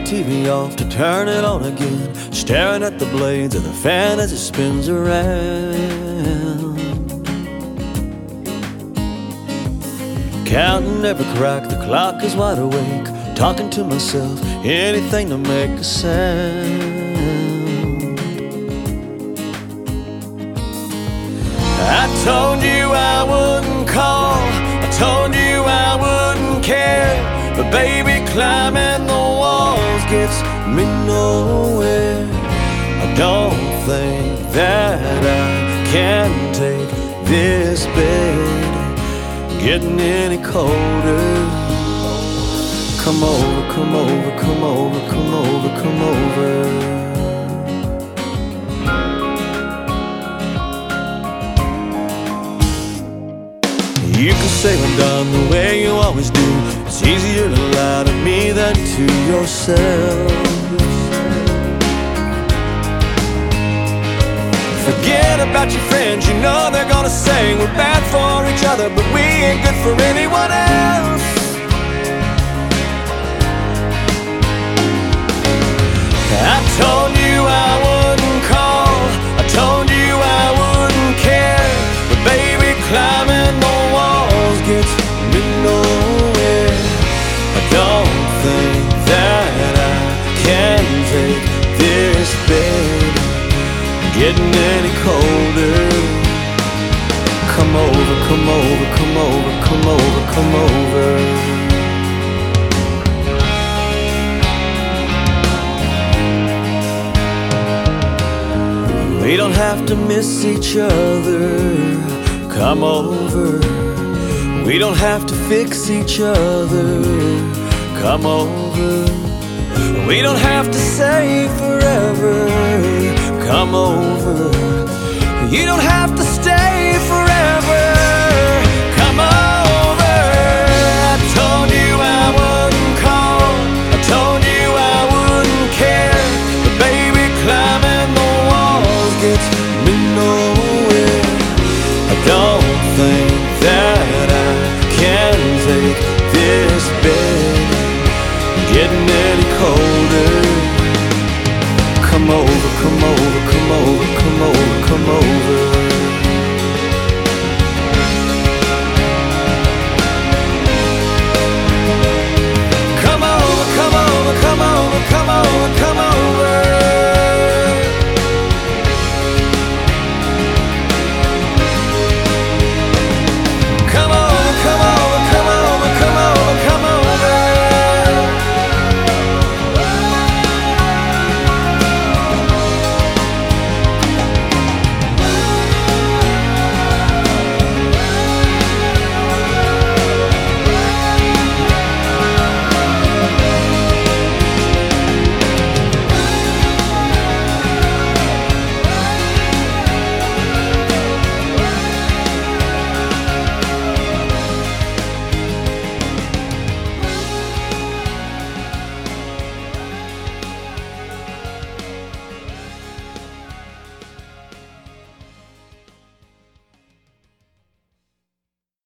TV off to turn it on again, staring at the blades of the fan as it spins around. Counting every crack, the clock is wide awake, talking to myself, anything to make a sound. I told you I wouldn't call, I told you I wouldn't care, but baby, climbing the walls gets me nowhere. I don't think that I can take this bed getting any colder. Come over, come over, come over, come over, come over. You can say I'm done the way you always do. It's easier to lie to me than to yourself. Forget about your friends, you know they're gonna say we're bad for each other, but we ain't good for anyone else. I told you I wouldn't call, I told you I wouldn't care, but baby, climbing the walls gets me nowhere. I don't think that I can take this bed getting any colder. Come over, come over, come over, come over, come over. We don't have to miss each other. Come over. We don't have to fix each other. Come over. We don't have to say forever. Come over. You don't have to stay forever. Come over. I told you I wouldn't call, I told you I wouldn't care, but baby, climbing the walls gets me nowhere. I don't think that I can take this bed getting any colder. Come over, come over, come over, come over, come over.